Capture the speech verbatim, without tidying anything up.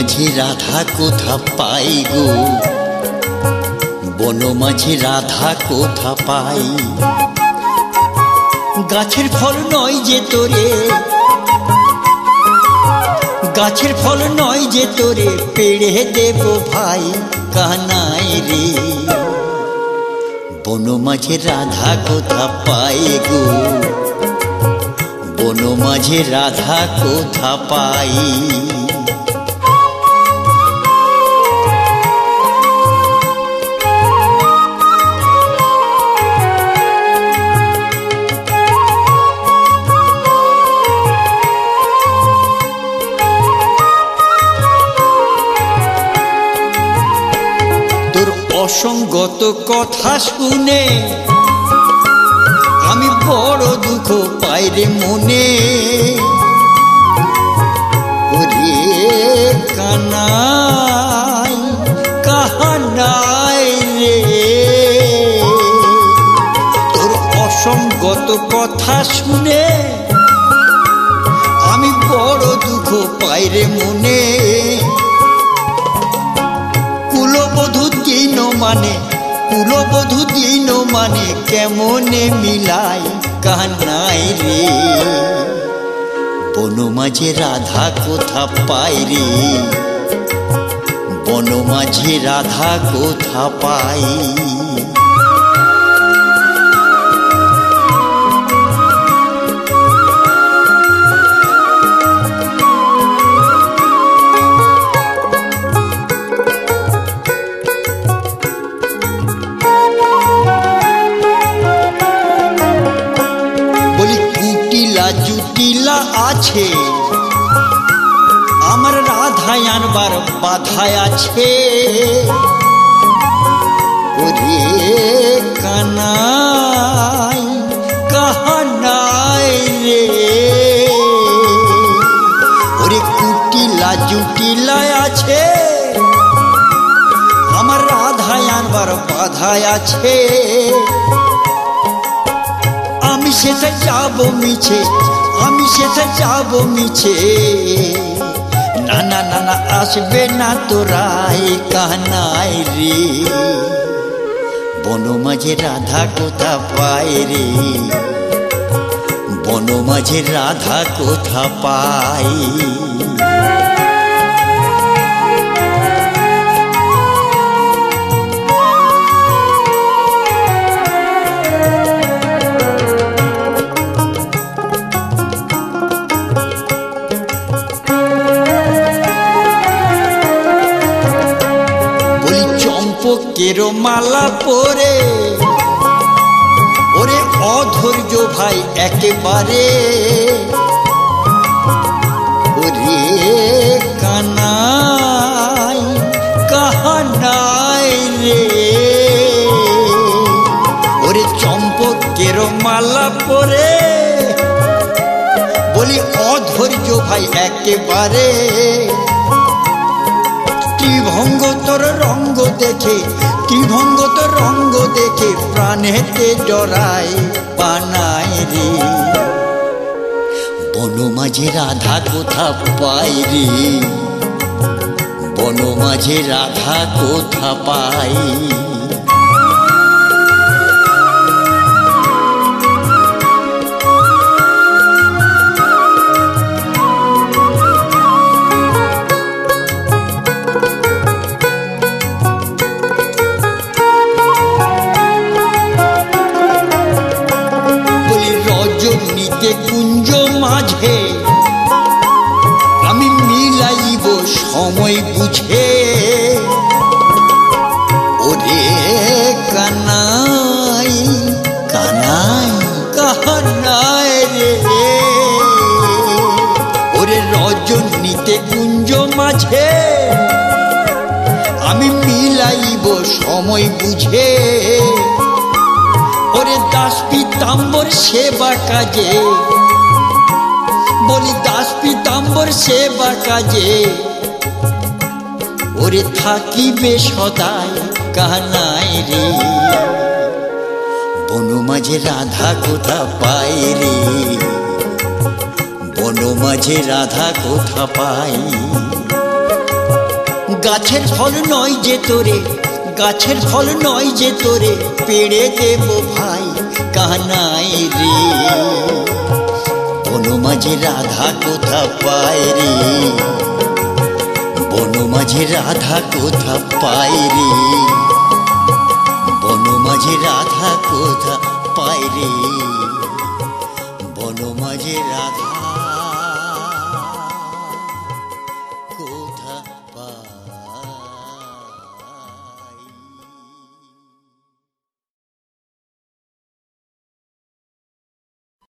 মাঝে রাধা কোথা পাই গো, বন মাঝে রাধা কোথা পাই। গাছের ফল নয় যে তোরে, গাছের ফল নয় যে তোরে পেড়ে দেব ভাই কানাই রে। বন মাঝে রাধা কোথা পাই গো, বন মাঝে রাধা কোথা পাই। অসঙ্গত কথা শুনে আমি বড় দুঃখ পাই রে মনে। ওরে কানাই কাহানাই রে, তোর অসঙ্গত কথা শুনে আমি বড় দুঃখ পাই রে মনে। কুলবধূ দিন মানে, কুলবধূ দিন মানে কেমনে মিলাই কানাই রে। বন মাঝে রাধা কোথা পাই রে, বন মাঝে রাধা কোথা পাই। জুটিলা আছে আমার রাধায় আনবার বাধায় আছে। ওরে কানাই কাহানাই রে, ওরে কুটিলা জুটিলা আছে আমার রাধায় আনবার বাধায় আছে। আমি সেটা যাবো মিছে, আমি সেটা যাবো মিছে, না না না না আসবে না তোরাই কানাই রে। বন মাঝে রাধা কোথা পাই রে, বন মাঝে রাধা কোথা পাই। চম্পকের মালা পরে ওরে অধৈর্য ভাই একেবারে। ওরে কানাই কাহানাই রে, ওরে চম্পকের মালা পরে বলি অধৈর্য ভাই একেবারে। ত্রিভঙ্গ তোর রঙ্গ দেখে, ত্রিভঙ্গ তোর রঙ্গ দেখে প্রাণেতে ডরাই পানাই রে। বন মাঝে রাধা কোথা পাই রে, বন মাঝে রাধা কোথা পাই। রজনীতে কুঞ্জ মাঝে আমি মিলাইব সময় বুঝে। ওরে কানাই কানাই কাহানাই রে, ওরে রজনীতে কুঞ্জ মাঝে আমি মিলাইব সময় বুঝে। ওরে দাস পিতাম্বর সেবা কাজে, বলি দাস পিতাম্বর সেবা কাজে ওরে থাকিবে সদাই কানাই রে। বন মাঝে রাধা কোথা পাই রে, বন মাঝে রাধা কোথা পাই। গাছের ফল নয় যে তোরে, গাছের ফল নয় যে তোরে পেড়ে দেব ভাই কানাই রে। বন মাঝে রাধা কোথা পায় রে, বন মাঝে রাধা কোথা পায় রে, বন মাঝে রাধা কোথা পায় রে, বন মাঝে রাধা।